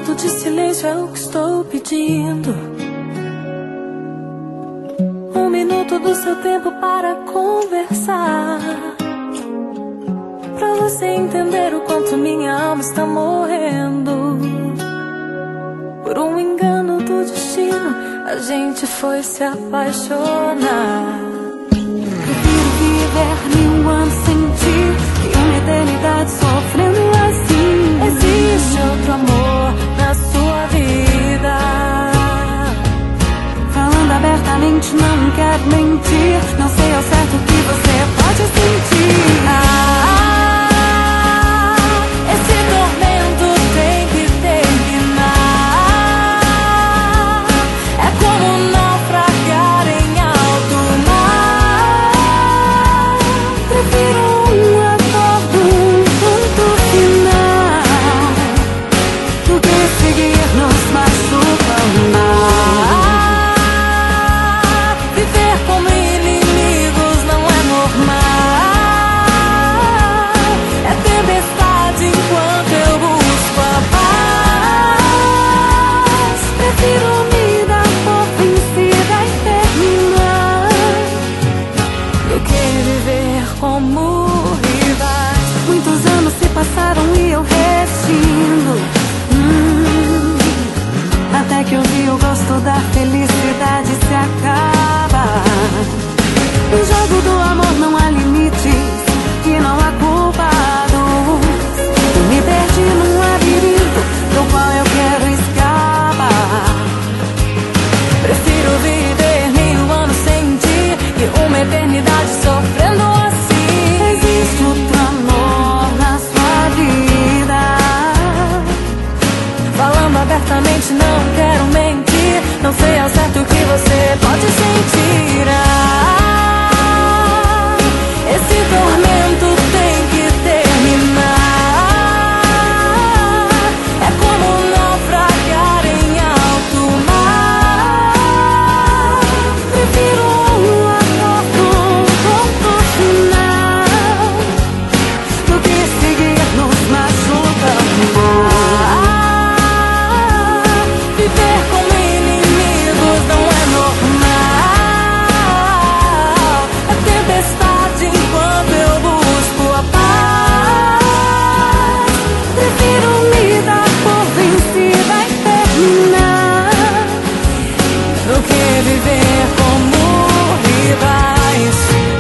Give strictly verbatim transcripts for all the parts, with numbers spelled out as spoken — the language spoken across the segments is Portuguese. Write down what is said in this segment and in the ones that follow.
minuto de silêncio é o que estou pedindo. Um minuto do seu tempo para conversar, pra você entender o quanto minha alma está morrendo. Por um engano do destino, a gente foi se apaixonar. Prefiro viver mil anos sem ti que uma eternidade sofrendo assim. Existe outro amor na sua vida. Falando abertamente, não quero mentir. Não sei ao certo o que você pode sentir. Ah, esse tormento tem que terminar. É como naufragar em alto mar. Prefiro um acordo, um ponto final, do que seguir nos machucando. Viver como inimigos não é normal. É tempestade enquanto eu busco a paz. Prefiro me dar por vencida e terminar, do que viver como rivais. Muitos anos se passaram e eu resistindo, hum, até que eu vi o gosto da felicidade se acaba. No jogo do amor não há limites e não há culpados. Eu me perdi num labirinto do qual eu quero escapar. Prefiro viver mil anos sem ti que uma eternidade sofrendo assim. Existe outro amor na sua vida. Falando abertamente, não quero mentir. Não sei ao certo o que você pode sentir. Ah, esse tormento tem que terminar. É como naufragar em alto mar. Prefiro um acordo, um ponto final, do que seguir nos machucando. Ah, viver como inimigos não é normal. É tempestade enquanto eu busco a paz. Prefiro me dar por vencida e terminar, do que viver como rivais.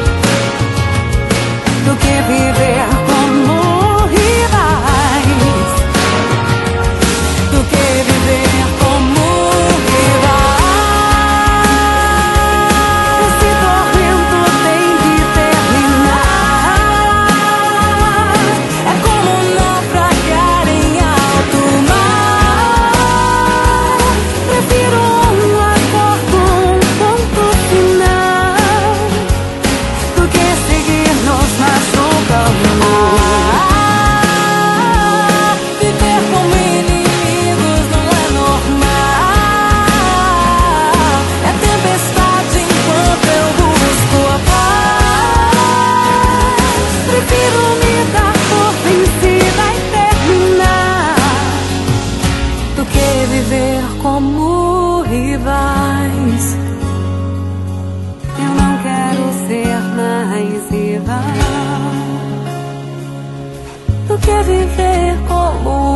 Do que viver como rivais. Do que viver como rivais. Esse tormento tem que terminar. É como naufragar em alto mar. Prefiro um acordo, um ponto final, do que seguir nos machucando. Ah, viver como inimigos não é normal. É tempestade enquanto eu busco a paz. Prefiro me dar por vencida e terminar, do que viver como rivais. Eu não quero ser mais rival, do que viver como